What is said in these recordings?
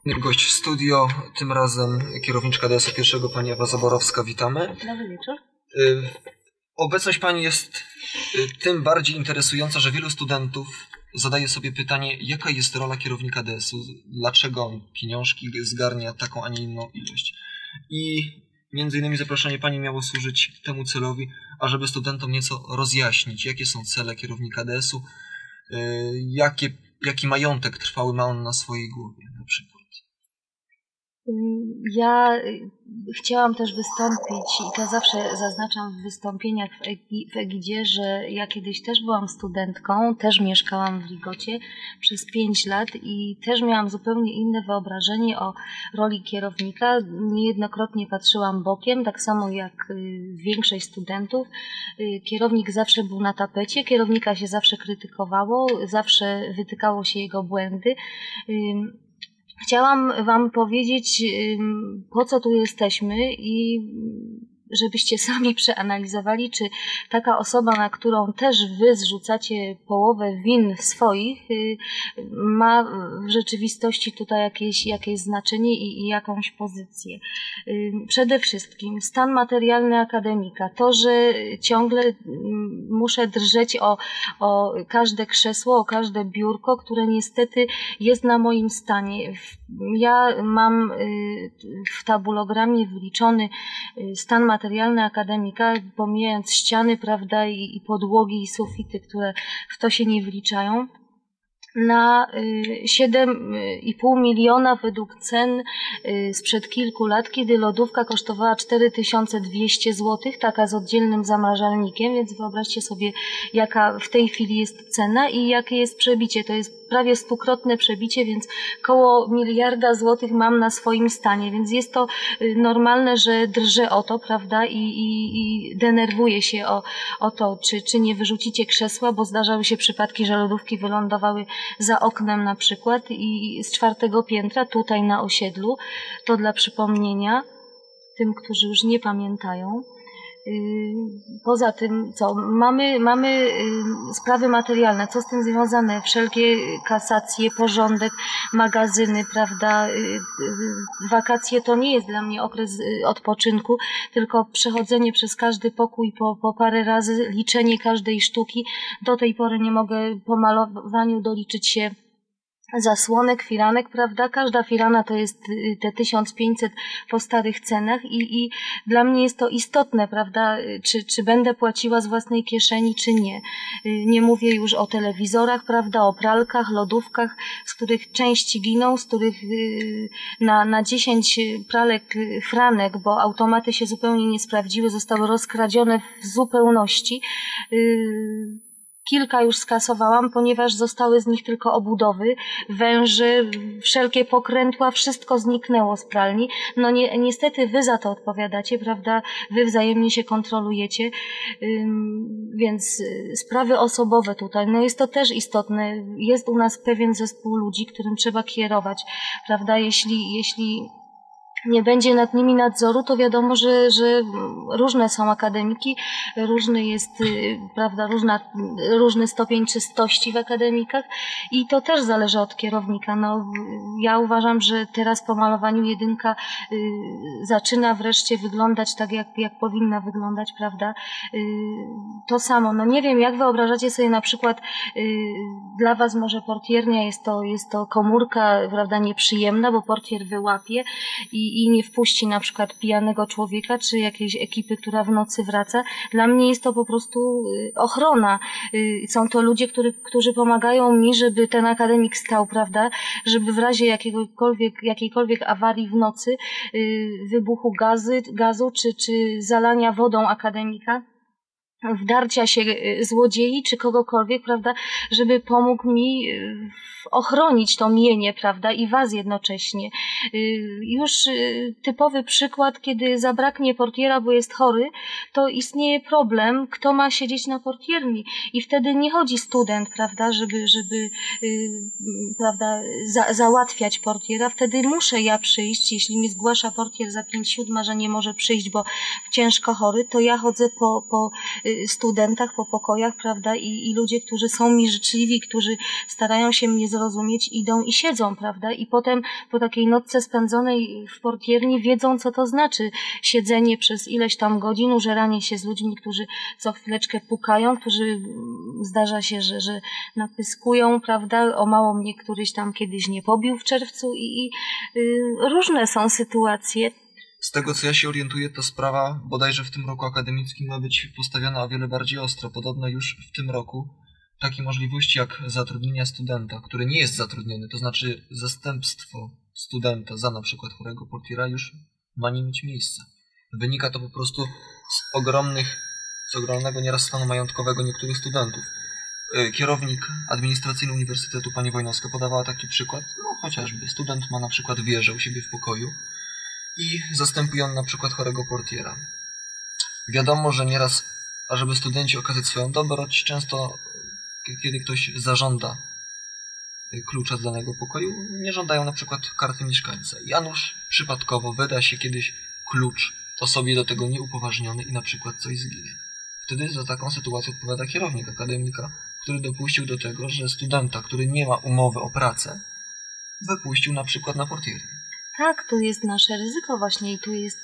Gość w studio, tym razem kierowniczka DS-u pierwszego, pani Ewa Zaborowska, witamy. Dobry wieczór. Obecność pani jest tym bardziej interesująca, że wielu studentów zadaje sobie pytanie, jaka jest rola kierownika DS-u, dlaczego pieniążki zgarnia taką, a nie inną ilość. I między innymi zaproszenie pani miało służyć temu celowi, ażeby studentom nieco rozjaśnić, jakie są cele kierownika DS-u, jaki majątek trwały ma on na swojej głowie na przykład. Ja chciałam też wystąpić i to zawsze zaznaczam w wystąpieniach w Egidzie, że ja kiedyś też byłam studentką, też mieszkałam w Ligocie przez 5 lat i też miałam zupełnie inne wyobrażenie o roli kierownika. Niejednokrotnie patrzyłam bokiem, tak samo jak większość studentów. Kierownik zawsze był na tapecie, kierownika się zawsze krytykowało, zawsze wytykało się jego błędy. Chciałam wam powiedzieć, po co tu jesteśmy i żebyście sami przeanalizowali, czy taka osoba, na którą też wy zrzucacie połowę win swoich, ma w rzeczywistości tutaj jakieś znaczenie i jakąś pozycję. Przede wszystkim stan materialny akademika. To, że ciągle muszę drżeć o każde krzesło, o każde biurko, które niestety jest na moim stanie. Ja mam w tabulogramie wyliczony stan materialny akademika, pomijając ściany, prawda, i podłogi, i sufity, które w to się nie wliczają, na 7,5 miliona według cen sprzed kilku lat, kiedy lodówka kosztowała 4200 zł, taka z oddzielnym zamrażalnikiem, więc wyobraźcie sobie, jaka w tej chwili jest cena i jakie jest przebicie. To jest prawie 100-krotne przebicie, więc koło 1 miliarda złotych mam na swoim stanie, więc jest to normalne, że drżę o to, prawda, i denerwuję się o to, czy nie wyrzucicie krzesła, bo zdarzały się przypadki, że lodówki wylądowały za oknem na przykład i z 4. piętra tutaj na osiedlu. To dla przypomnienia tym, którzy już nie pamiętają. Poza tym, co? Mamy sprawy materialne, co z tym związane? Wszelkie kasacje, porządek, magazyny, prawda? Wakacje to nie jest dla mnie okres odpoczynku, tylko przechodzenie przez każdy pokój po parę razy, liczenie każdej sztuki. Do tej pory nie mogę po malowaniu doliczyć się zasłonek, firanek, prawda? Każda firana to jest te 1500 po starych cenach i dla mnie jest to istotne, prawda? Czy będę płaciła z własnej kieszeni, czy nie. Nie mówię już o telewizorach, prawda? O pralkach, lodówkach, z których części giną, z których na 10 pralek franek, bo automaty się zupełnie nie sprawdziły, zostały rozkradzione w zupełności. Kilka już skasowałam, ponieważ zostały z nich tylko obudowy, węże, wszelkie pokrętła, wszystko zniknęło z pralni. No niestety wy za to odpowiadacie, prawda? Wy wzajemnie się kontrolujecie, więc sprawy osobowe tutaj, no jest to też istotne. Jest u nas pewien zespół ludzi, którym trzeba kierować, prawda? Jeśli nie będzie nad nimi nadzoru, to wiadomo, że różne są akademiki, różny jest, prawda, różny stopień czystości w akademikach i to też zależy od kierownika. No, ja uważam, że teraz po malowaniu jedynka zaczyna wreszcie wyglądać tak, jak powinna wyglądać, prawda? To samo. No nie wiem, jak wyobrażacie sobie na przykład, dla was może portiernia jest to komórka, prawda, nieprzyjemna, bo portier wyłapie i nie wpuści na przykład pijanego człowieka, czy jakiejś ekipy, która w nocy wraca. Dla mnie jest to po prostu ochrona. Są to ludzie, którzy pomagają mi, żeby ten akademik stał, prawda, żeby w razie jakiejkolwiek awarii w nocy, wybuchu gazu, czy zalania wodą akademika, wdarcia się złodziei czy kogokolwiek, prawda, żeby pomógł mi ochronić to mienie, prawda, i was jednocześnie. Już typowy przykład, kiedy zabraknie portiera, bo jest chory, to istnieje problem, kto ma siedzieć na portierni i wtedy nie chodzi student, prawda, żeby prawda, załatwiać portiera, wtedy muszę ja przyjść, jeśli mi zgłasza portier za 5/7, że nie może przyjść, bo ciężko chory, to ja chodzę po studentach po pokojach, prawda, i ludzie, którzy są mi życzliwi, którzy starają się mnie zrozumieć, idą i siedzą, prawda, i potem po takiej nocce spędzonej w portierni wiedzą, co to znaczy siedzenie przez ileś tam godzin, użeranie się z ludźmi, którzy co chwileczkę pukają, którzy zdarza się, że napyskują, prawda, o mało mnie któryś tam kiedyś nie pobił w czerwcu i różne są sytuacje. Z tego, co ja się orientuję, ta sprawa bodajże w tym roku akademickim ma być postawiona o wiele bardziej ostro. Podobno już w tym roku takie możliwości jak zatrudnienia studenta, który nie jest zatrudniony, to znaczy zastępstwo studenta za na przykład chorego portiera już ma nie mieć miejsca. Wynika to po prostu z ogromnego nieraz stanu majątkowego niektórych studentów. Kierownik administracyjny Uniwersytetu pani Wojnowska podawała taki przykład, no chociażby student ma na przykład wieżę u siebie w pokoju i zastępuje on na przykład chorego portiera. Wiadomo, że nieraz, ażeby studenci okazać swoją dobroć, często kiedy ktoś zażąda klucza do danego pokoju, nie żądają na przykład karty mieszkańca. Janusz przypadkowo wyda się kiedyś klucz osobie do tego nieupoważniony i na przykład coś zginie. Wtedy za taką sytuację odpowiada kierownik akademika, który dopuścił do tego, że studenta, który nie ma umowy o pracę, wypuścił na przykład na portiernię. Tak, tu jest nasze ryzyko właśnie i tu jest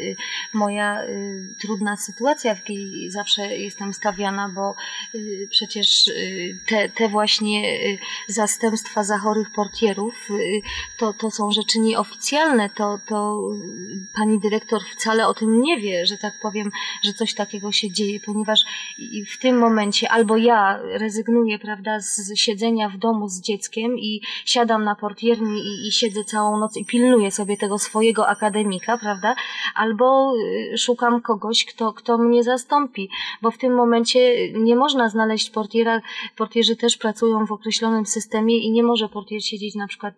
moja trudna sytuacja, w jakiej zawsze jestem stawiana, bo przecież te właśnie zastępstwa za chorych portierów to są rzeczy nieoficjalne, to pani dyrektor wcale o tym nie wie, że tak powiem, że coś takiego się dzieje, ponieważ w tym momencie albo ja rezygnuję, prawda, z siedzenia w domu z dzieckiem i siadam na portierni i siedzę całą noc i pilnuję sobie tego swojego akademika, prawda? Albo szukam kogoś, kto mnie zastąpi, bo w tym momencie nie można znaleźć portiera. Portierzy też pracują w określonym systemie i nie może portier siedzieć na przykład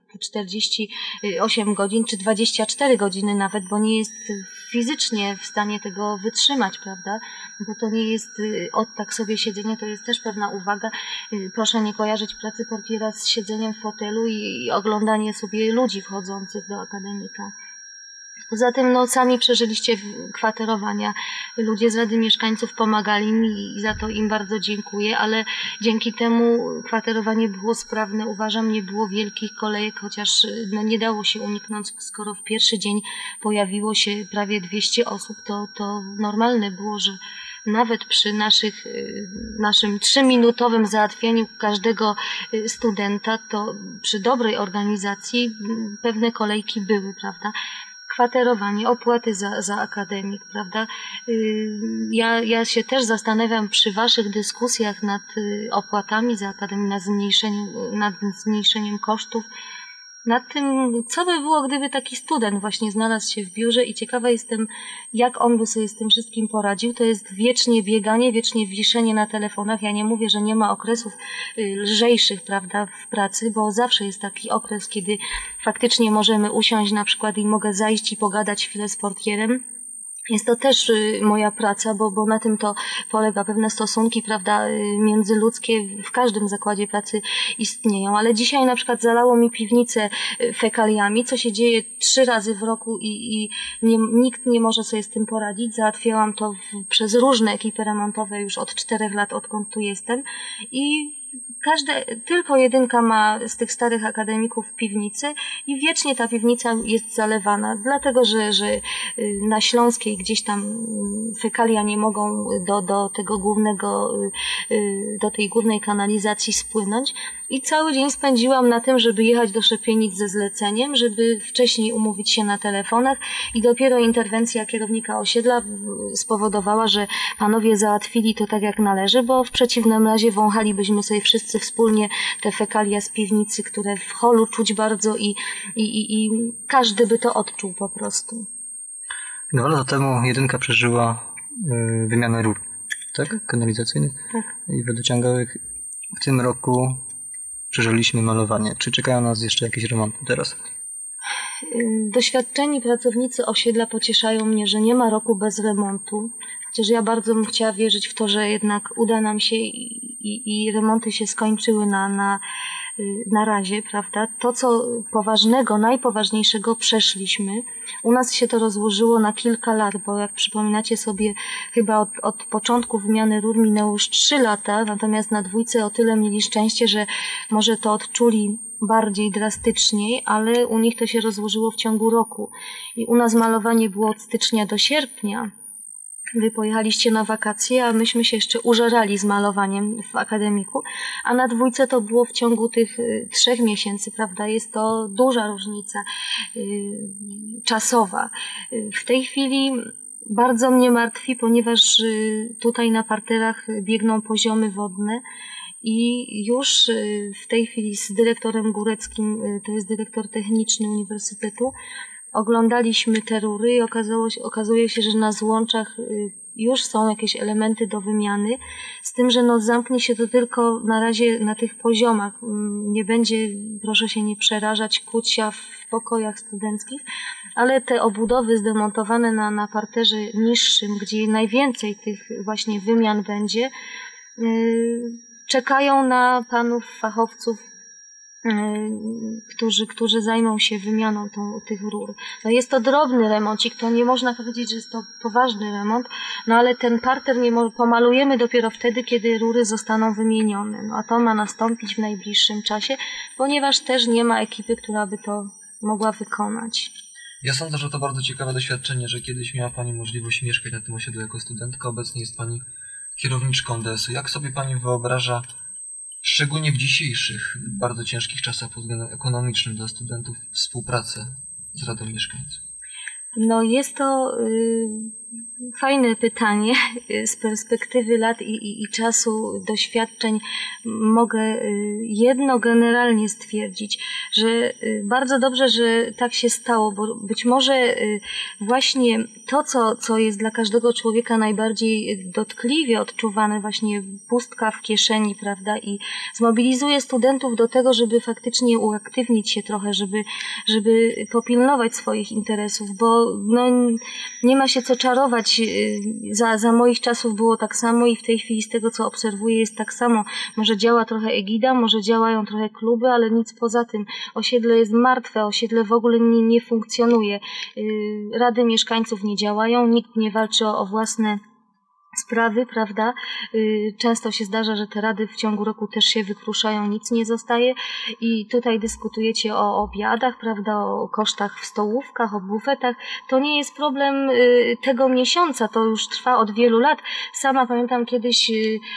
48 godzin czy 24 godziny nawet, bo nie jest fizycznie w stanie tego wytrzymać, prawda? Bo to nie jest tak sobie siedzenie, to jest też pewna uwaga. Proszę nie kojarzyć pracy portiera z siedzeniem w fotelu i oglądanie sobie ludzi wchodzących do akademika. Poza tym nocami przeżyliście kwaterowania. Ludzie z Rady Mieszkańców pomagali mi i za to im bardzo dziękuję, ale dzięki temu kwaterowanie było sprawne. Uważam, nie było wielkich kolejek, chociaż nie dało się uniknąć, skoro w pierwszy dzień pojawiło się prawie 200 osób, to normalne było, że nawet przy naszym 3-minutowym załatwieniu każdego studenta, to przy dobrej organizacji pewne kolejki były, prawda? Kwaterowanie, opłaty za akademik, prawda? Ja się też zastanawiam przy waszych dyskusjach nad opłatami za akademię, nad zmniejszeniem kosztów, nad tym, co by było, gdyby taki student właśnie znalazł się w biurze i ciekawa jestem, jak on by sobie z tym wszystkim poradził. To jest wiecznie bieganie, wiecznie wiszenie na telefonach. Ja nie mówię, że nie ma okresów lżejszych, prawda, w pracy, bo zawsze jest taki okres, kiedy faktycznie możemy usiąść na przykład i mogę zajść i pogadać chwilę z portierem. Jest to też moja praca, bo na tym to polega. Pewne stosunki, prawda, międzyludzkie w każdym zakładzie pracy istnieją. Ale dzisiaj na przykład zalało mi piwnicę fekaliami, co się dzieje 3 razy w roku i nikt nie może sobie z tym poradzić. Załatwiałam to przez różne ekipy remontowe już od 4 lat, odkąd tu jestem. I tylko jedynka ma z tych starych akademików piwnicy i wiecznie ta piwnica jest zalewana, dlatego że na Śląskiej gdzieś tam fekalia nie mogą do tego do tej głównej kanalizacji spłynąć. I cały dzień spędziłam na tym, żeby jechać do Szepienic ze zleceniem, żeby wcześniej umówić się na telefonach i dopiero interwencja kierownika osiedla spowodowała, że panowie załatwili to tak jak należy, bo w przeciwnym razie wąchalibyśmy sobie wszyscy wspólnie te fekalia z piwnicy, które w holu czuć bardzo i każdy by to odczuł po prostu. 2 lata temu jedynka przeżyła wymianę rur, tak? Kanalizacyjnych i wodociągowych. W tym roku przeżyliśmy malowanie. Czy czekają nas jeszcze jakieś remonty teraz? Doświadczeni pracownicy osiedla pocieszają mnie, że nie ma roku bez remontu. Chociaż ja bardzo bym chciała wierzyć w to, że jednak uda nam się i remonty się skończyły na na razie, prawda? To, co poważnego, najpoważniejszego przeszliśmy. U nas się to rozłożyło na kilka lat, bo jak przypominacie sobie, chyba od początku wymiany rur minęło już 3 lata, natomiast na dwójce o tyle mieli szczęście, że może to odczuli bardziej drastyczniej, ale u nich to się rozłożyło w ciągu roku. I u nas malowanie było od stycznia do sierpnia. Wy pojechaliście na wakacje, a myśmy się jeszcze użerali z malowaniem w akademiku, a na dwójce to było w ciągu tych 3 miesięcy, prawda? Jest to duża różnica czasowa. W tej chwili bardzo mnie martwi, ponieważ tutaj na parterach biegną poziomy wodne i już w tej chwili z dyrektorem Góreckim, to jest dyrektor techniczny Uniwersytetu, oglądaliśmy te rury i okazuje się, że na złączach już są jakieś elementy do wymiany, z tym, że no zamknie się to tylko na razie na tych poziomach. Nie będzie, proszę się nie przerażać, kucia w pokojach studenckich, ale te obudowy zdemontowane na parterze niższym, gdzie najwięcej tych właśnie wymian będzie, czekają na panów fachowców, którzy zajmą się wymianą tych rur. No jest to drobny remoncik, to nie można powiedzieć, że jest to poważny remont, no ale ten parter pomalujemy dopiero wtedy, kiedy rury zostaną wymienione. No a to ma nastąpić w najbliższym czasie, ponieważ też nie ma ekipy, która by to mogła wykonać. Ja sądzę, że to bardzo ciekawe doświadczenie, że kiedyś miała Pani możliwość mieszkać na tym osiedlu jako studentka, obecnie jest Pani kierowniczką DS-u. Jak sobie Pani wyobraża, szczególnie w dzisiejszych, bardzo ciężkich czasach pod względem ekonomicznym dla studentów, współpracę z Radą Mieszkańców? No jest to fajne pytanie. Z perspektywy lat i czasu, doświadczeń mogę jedno generalnie stwierdzić, że bardzo dobrze, że tak się stało, bo być może właśnie to, co jest dla każdego człowieka najbardziej dotkliwie odczuwane, właśnie pustka w kieszeni, prawda, i zmobilizuje studentów do tego, żeby faktycznie uaktywnić się trochę, żeby popilnować swoich interesów, bo no, nie ma się co czarować. Za moich czasów było tak samo i w tej chwili z tego, co obserwuję, jest tak samo. Może działa trochę egida, może działają trochę kluby, ale nic poza tym. Osiedle jest martwe, osiedle w ogóle nie funkcjonuje. Rady mieszkańców nie działają, nikt nie walczy o własne sprawy, prawda? Często się zdarza, że te rady w ciągu roku też się wykruszają, nic nie zostaje i tutaj dyskutujecie o obiadach, prawda, o kosztach w stołówkach, o bufetach. To nie jest problem tego miesiąca, to już trwa od wielu lat. Sama pamiętam kiedyś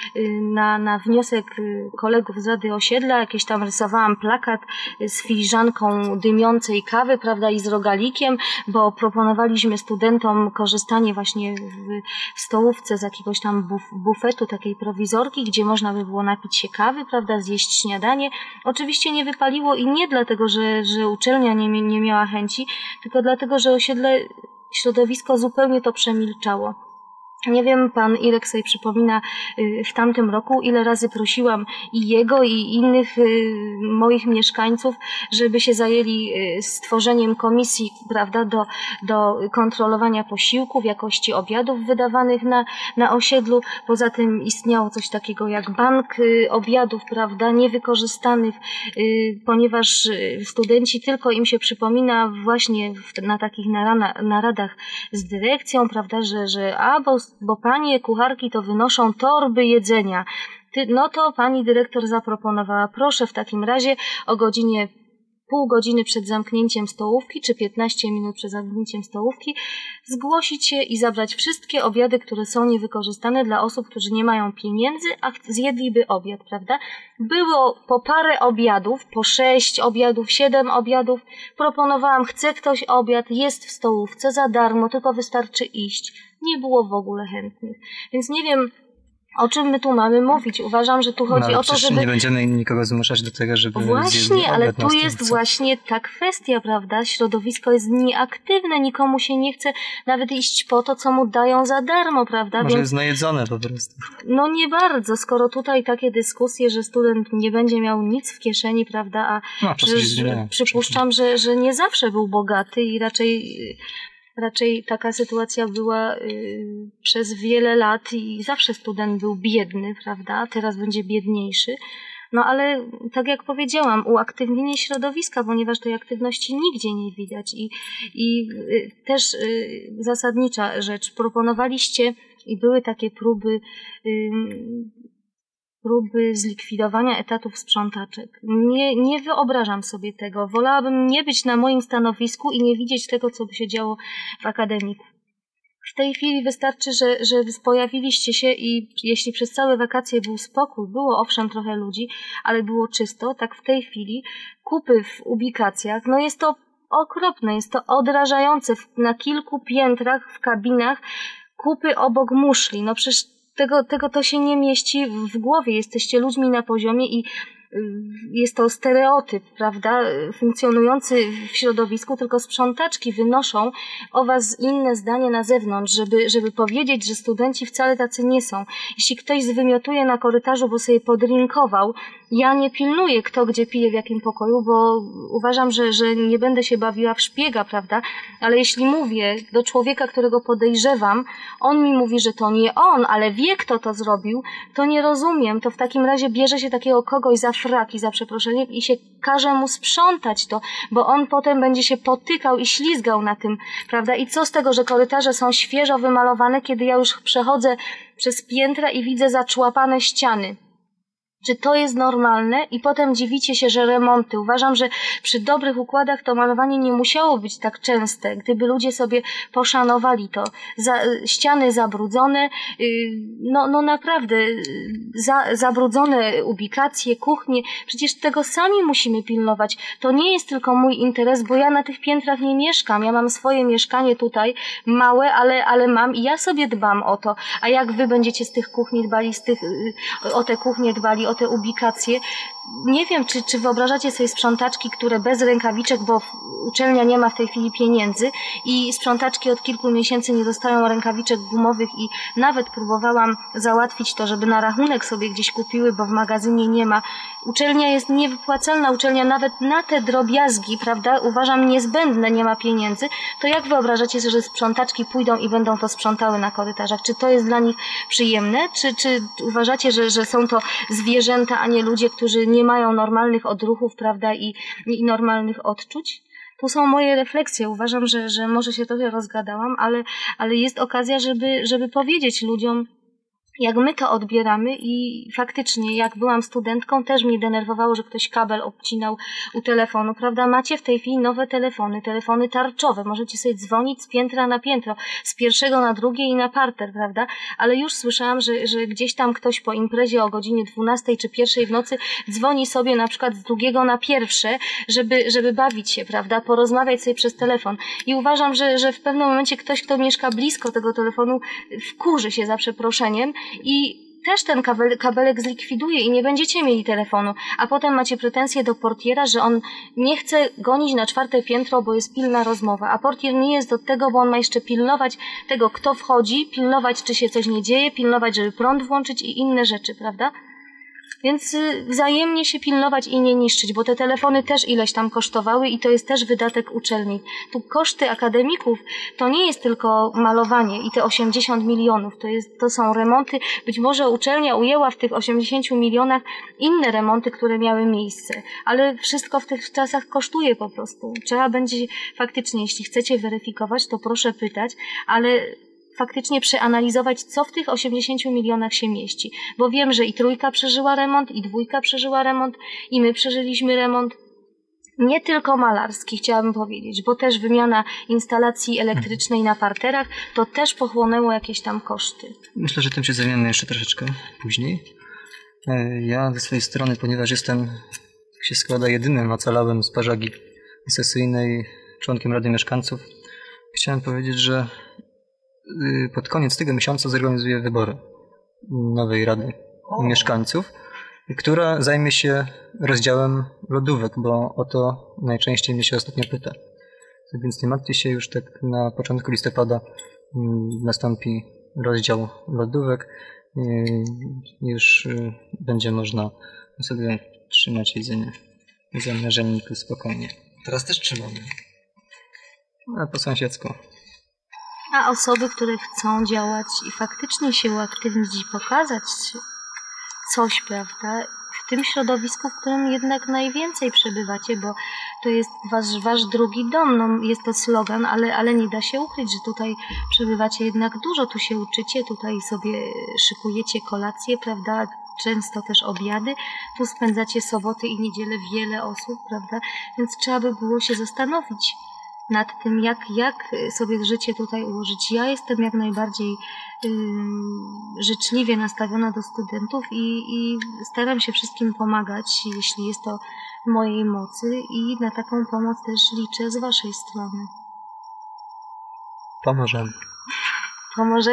na wniosek kolegów z Rady Osiedla jakieś tam rysowałam plakat z filiżanką dymiącej kawy, prawda, i z rogalikiem, bo proponowaliśmy studentom korzystanie właśnie w stołówce z jakiegoś tam bufetu, takiej prowizorki, gdzie można by było napić się kawy, prawda, zjeść śniadanie. Oczywiście nie wypaliło i nie dlatego, że uczelnia nie miała chęci, tylko dlatego, że osiedle, środowisko zupełnie to przemilczało. Nie wiem, pan Irek sobie przypomina w tamtym roku, ile razy prosiłam i jego, i innych moich mieszkańców, żeby się zajęli stworzeniem komisji, prawda, do kontrolowania posiłków, jakości obiadów wydawanych na osiedlu. Poza tym istniało coś takiego jak bank obiadów, prawda, niewykorzystanych, ponieważ studenci tylko im się przypomina właśnie na takich naradach z dyrekcją, prawda, że bo panie kucharki to wynoszą torby jedzenia. No to pani dyrektor zaproponowała, proszę w takim razie o pół godziny przed zamknięciem stołówki, czy 15 minut przed zamknięciem stołówki, zgłosić się i zabrać wszystkie obiady, które są niewykorzystane dla osób, którzy nie mają pieniędzy, a zjedliby obiad, prawda? Było po parę obiadów, po 6 obiadów, 7 obiadów. Proponowałam, chce ktoś obiad, jest w stołówce za darmo, tylko wystarczy iść. Nie było w ogóle chętnych. Więc nie wiem, o czym my tu mamy mówić. Uważam, że tu chodzi o to, żeby... nie będziemy nikogo zmuszać do tego, żeby... Właśnie, ale tu jest właśnie ta kwestia, prawda? Środowisko jest nieaktywne, nikomu się nie chce nawet iść po to, co mu dają za darmo, prawda? Może jest najedzone po prostu. No nie bardzo, skoro tutaj takie dyskusje, że student nie będzie miał nic w kieszeni, prawda? A przypuszczam, że nie zawsze był bogaty i raczej taka sytuacja była przez wiele lat i zawsze student był biedny, prawda? Teraz będzie biedniejszy. No ale tak jak powiedziałam, uaktywnienie środowiska, ponieważ tej aktywności nigdzie nie widać i też zasadnicza rzecz, proponowaliście i były takie próby zlikwidowania etatów sprzątaczek. Nie wyobrażam sobie tego. Wolałabym nie być na moim stanowisku i nie widzieć tego, co by się działo w akademiku. W tej chwili wystarczy, że pojawiliście się i jeśli przez całe wakacje był spokój, było owszem trochę ludzi, ale było czysto, tak w tej chwili kupy w ubikacjach, no jest to okropne, jest to odrażające. Na kilku piętrach, w kabinach, kupy obok muszli. No przecież tego to się nie mieści w głowie. Jesteście ludźmi na poziomie i jest to stereotyp, prawda, funkcjonujący w środowisku, tylko sprzątaczki wynoszą o was inne zdanie na zewnątrz, żeby powiedzieć, że studenci wcale tacy nie są. Jeśli ktoś zwymiotuje na korytarzu, bo sobie podrinkował, ja nie pilnuję, kto gdzie pije w jakim pokoju, bo uważam, że nie będę się bawiła w szpiega, prawda, ale jeśli mówię do człowieka, którego podejrzewam, on mi mówi, że to nie on, ale wie, kto to zrobił, to nie rozumiem, to w takim razie bierze się takiego kogoś za fraki, za przeproszeniem i się każe mu sprzątać to, bo on potem będzie się potykał i ślizgał na tym, prawda? I co z tego, że korytarze są świeżo wymalowane, kiedy ja już przechodzę przez piętra i widzę zaczłapane ściany? Czy to jest normalne? I potem dziwicie się, że remonty. Uważam, że przy dobrych układach to malowanie nie musiało być tak częste. Gdyby ludzie sobie poszanowali to. Ściany zabrudzone, no naprawdę, zabrudzone ubikacje, kuchnie. Przecież tego sami musimy pilnować. To nie jest tylko mój interes, bo ja na tych piętrach nie mieszkam. Ja mam swoje mieszkanie tutaj, małe, ale mam i ja sobie dbam o to. A jak wy będziecie z tych kuchni dbali, o te kuchnie dbali, o te ubikacje. Nie wiem, czy wyobrażacie sobie sprzątaczki, które bez rękawiczek, bo uczelnia nie ma w tej chwili pieniędzy i sprzątaczki od kilku miesięcy nie dostają rękawiczek gumowych i nawet próbowałam załatwić to, żeby na rachunek sobie gdzieś kupiły, bo w magazynie nie ma. Uczelnia jest niewypłacalna, uczelnia nawet na te drobiazgi, prawda, uważam niezbędne, nie ma pieniędzy. To jak wyobrażacie sobie, że sprzątaczki pójdą i będą to sprzątały na korytarzach? Czy to jest dla nich przyjemne? Czy uważacie, że są to zwierzęta, a nie ludzie, którzy nie mają normalnych odruchów, prawda, i normalnych odczuć? To są moje refleksje. Uważam, że może się trochę rozgadałam, ale jest okazja, żeby powiedzieć ludziom, jak my to odbieramy i faktycznie, jak byłam studentką, też mnie denerwowało, że ktoś kabel obcinał u telefonu, prawda? Macie w tej chwili nowe telefony tarczowe, możecie sobie dzwonić z piętra na piętro, z pierwszego na drugie i na parter, prawda? Ale już słyszałam, że gdzieś tam ktoś po imprezie o godzinie 12 czy 1 w nocy dzwoni sobie na przykład z drugiego na pierwsze, żeby bawić się, prawda? Porozmawiać sobie przez telefon. I uważam, że w pewnym momencie ktoś, kto mieszka blisko tego telefonu, wkurzy się za przeproszeniem i też ten kabelek zlikwiduje i nie będziecie mieli telefonu, a potem macie pretensje do portiera, że on nie chce gonić na 4 piętro, bo jest pilna rozmowa, a portier nie jest do tego, bo on ma jeszcze pilnować tego, kto wchodzi, pilnować, czy się coś nie dzieje, pilnować, żeby prąd włączyć i inne rzeczy, prawda? Więc wzajemnie się pilnować i nie niszczyć, bo te telefony też ileś tam kosztowały i to jest też wydatek uczelni. Tu koszty akademików to nie jest tylko malowanie i te 80 milionów, to są remonty. Być może uczelnia ujęła w tych 80 milionach inne remonty, które miały miejsce, ale wszystko w tych czasach kosztuje po prostu. Trzeba będzie faktycznie, jeśli chcecie weryfikować, to proszę pytać, ale faktycznie przeanalizować, co w tych 80 milionach się mieści. Bo wiem, że i 3 przeżyła remont, i 2 przeżyła remont, i my przeżyliśmy remont. Nie tylko malarski, chciałabym powiedzieć, bo też wymiana instalacji elektrycznej na parterach, to też pochłonęło jakieś tam koszty. Myślę, że tym się zajmiemy jeszcze troszeczkę później. Ja ze swojej strony, ponieważ jestem, jak się składa, jedynym ocalałym z Parzagi sesyjnej członkiem Rady Mieszkańców, chciałem powiedzieć, że pod koniec tego miesiąca zorganizuję wybory nowej Rady Mieszkańców, która zajmie się rozdziałem lodówek, bo o to najczęściej mnie się ostatnio pyta. Więc nie martwcie się, już tak na początku listopada nastąpi rozdział lodówek. Już będzie można sobie trzymać jedzenie w zamrażalniku spokojnie. Teraz też trzymamy. A po sąsiedzku. A osoby, które chcą działać i faktycznie się uaktywnić i pokazać coś, prawda, tym środowisku, w którym jednak najwięcej przebywacie, bo to jest wasz drugi dom. No, jest to slogan, ale nie da się ukryć, że tutaj przebywacie jednak dużo, tu się uczycie, tutaj sobie szykujecie kolacje, prawda? Często też obiady, tu spędzacie soboty i niedzielę wiele osób, prawda? Więc trzeba by było się zastanowić nad tym, jak sobie życie tutaj ułożyć. Ja jestem jak najbardziej życzliwie nastawiona do studentów i staram się wszystkim pomagać, jeśli jest to w mojej mocy i na taką pomoc też liczę z waszej strony. Pomożemy. Pomoże